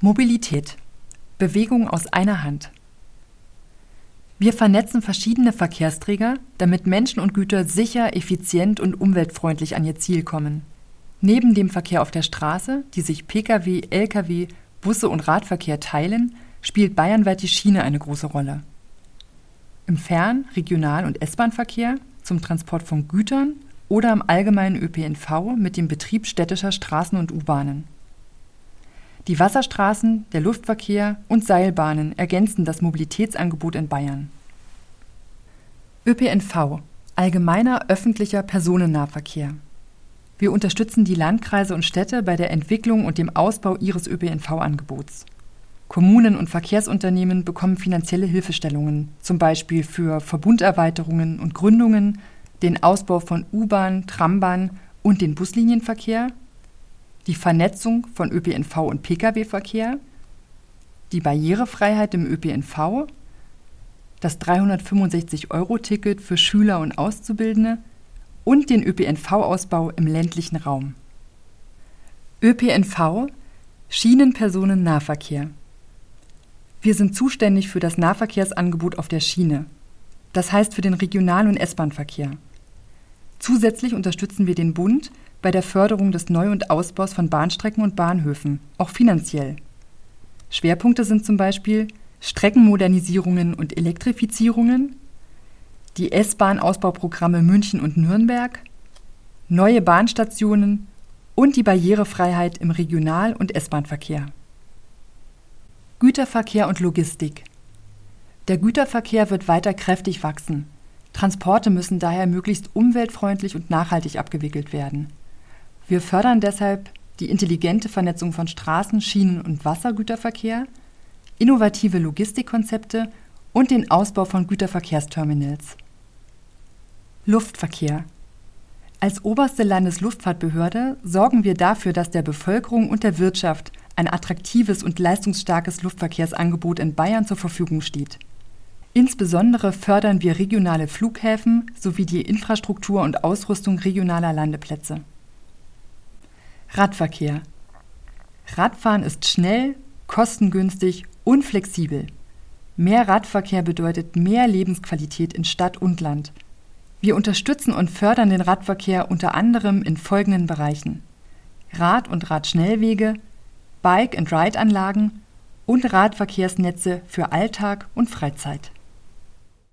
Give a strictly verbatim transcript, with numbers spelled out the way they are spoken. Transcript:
Mobilität. Bewegung aus einer Hand. Wir vernetzen verschiedene Verkehrsträger, damit Menschen und Güter sicher, effizient und umweltfreundlich an ihr Ziel kommen. Neben dem Verkehr auf der Straße, die sich Pkw, Lkw, Busse und Radverkehr teilen, spielt bayernweit die Schiene eine große Rolle. Im Fern-, Regional- und S-Bahn-Verkehr, zum Transport von Gütern oder im allgemeinen Ö P N V mit dem Betrieb städtischer Straßen und U-Bahnen. Die Wasserstraßen, der Luftverkehr und Seilbahnen ergänzen das Mobilitätsangebot in Bayern. Ö P N V, allgemeiner öffentlicher Personennahverkehr. Wir unterstützen die Landkreise und Städte bei der Entwicklung und dem Ausbau ihres Ö P N V-Angebots. Kommunen und Verkehrsunternehmen bekommen finanzielle Hilfestellungen, zum Beispiel für Verbunderweiterungen und Gründungen, den Ausbau von U-Bahn, Trambahn und den Buslinienverkehr, die Vernetzung von Ö P N V und Pkw-Verkehr, die Barrierefreiheit im Ö P N V, das dreihundertfünfundsechzig Euro Ticket für Schüler und Auszubildende und den Ö P N V-Ausbau im ländlichen Raum. Ö P N V – Schienenpersonennahverkehr. Wir sind zuständig für das Nahverkehrsangebot auf der Schiene, das heißt für den Regional- und S-Bahn-Verkehr. Zusätzlich unterstützen wir den Bund bei der Förderung des Neu- und Ausbaus von Bahnstrecken und Bahnhöfen, auch finanziell. Schwerpunkte sind zum Beispiel Streckenmodernisierungen und Elektrifizierungen, die S-Bahn-Ausbauprogramme München und Nürnberg, neue Bahnstationen und die Barrierefreiheit im Regional- und S-Bahn-Verkehr. Güterverkehr und Logistik. Der Güterverkehr wird weiter kräftig wachsen. Transporte müssen daher möglichst umweltfreundlich und nachhaltig abgewickelt werden. Wir fördern deshalb die intelligente Vernetzung von Straßen-, Schienen- und Wassergüterverkehr, innovative Logistikkonzepte und den Ausbau von Güterverkehrsterminals. Luftverkehr. Als oberste Landesluftfahrtbehörde sorgen wir dafür, dass der Bevölkerung und der Wirtschaft ein attraktives und leistungsstarkes Luftverkehrsangebot in Bayern zur Verfügung steht. Insbesondere fördern wir regionale Flughäfen sowie die Infrastruktur und Ausrüstung regionaler Landeplätze. Radverkehr. Radfahren ist schnell, kostengünstig und flexibel. Mehr Radverkehr bedeutet mehr Lebensqualität in Stadt und Land. Wir unterstützen und fördern den Radverkehr unter anderem in folgenden Bereichen: Rad- und Radschnellwege, Bike-and-Ride-Anlagen und Radverkehrsnetze für Alltag und Freizeit.